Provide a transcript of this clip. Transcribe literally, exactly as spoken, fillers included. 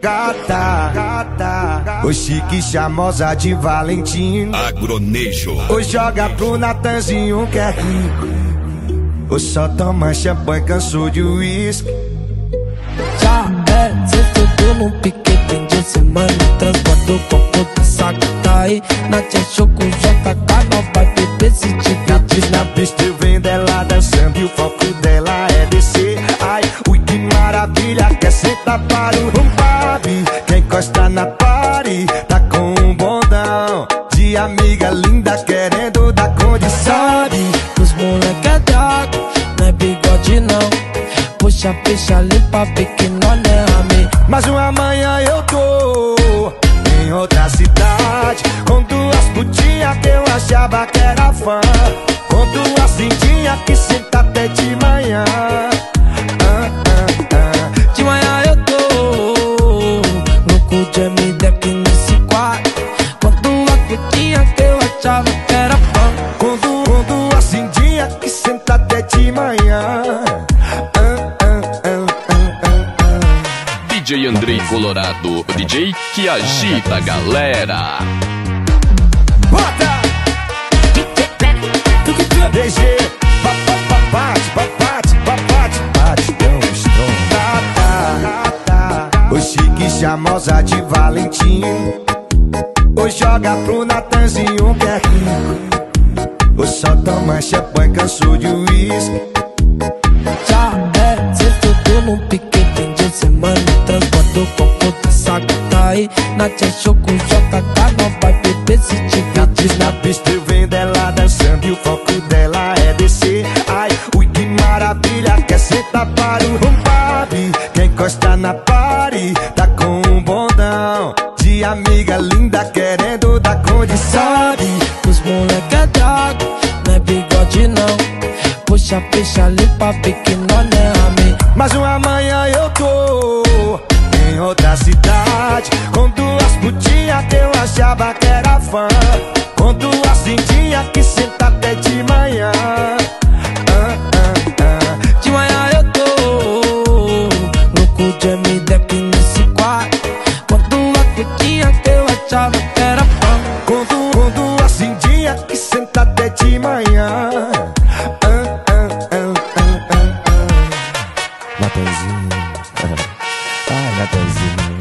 Gata, gata, o chique charmosa de Valentim. Agronejo. Ou joga pro Natanzinho que é rico. Ou só toma champanhe, cansou de uísque. Já é, cê tudo num pique, tem de semana. Transporta o copo dessa gata aí. Na tia Choco, J K, não vai beber se dividir. Na pista eu vendo ela dançando e o foco dela é descer. Ai, ui que maravilha, quer sentar para o rumbabe. Quem encosta na party, tá com um bondão de amiga linda querendo dar condição. Sabe, os moleque é drago, não é bigode não. Puxa, fecha, limpa, pique, nós não é amigo. Mas uma manhã eu tô em outra cidade, com duas putinhas que eu achava que era fã, com duas lindinhas que senta até de manhã. ah, ah, ah. De manhã eu tô louco de M D aqui nesse quarto, com duas putinhas que eu achava que era fã, Com, du com duas lindinhas que senta até de manhã. D J Andrei Colorado, o D J que agita a galera. Bota! D J, bate, bate, bate, bate, tão estronda. O chique charmosa de Valentim. Ou joga pro Natanzinho que é rico. Ou só toma champanhe, cansou de uísque. já é, cê tudo num pique, tem de semana. Transporta o copo dessa gata aí. Na tia Choco, J K, não vai beber se dividir. Na pista eu vendo ela dançando e o foco dela é descer. Ai, ui que maravilha, quer sentar para o rumbabe. Quem encosta na party, tá com um bondão de amiga linda querendo dar condição. Sabe, os moleque é drago, não é bigode não. Puxa, fecha, limpa, pique, nós não é amigo. Mas uma manhã eu tô em outra cidade, com duas putinhas que eu achava que era fã, com duas lindinhas que senta até de manhã. ah, ah, ah. De manhã eu tô louco de M D aqui nesse quarto, com duas putinhas que eu achava que era fã, Com, du com duas lindinhas que senta até de manhã. ah, ah, ah, ah, ah, ah. Natanzinho, ai Natanzinho.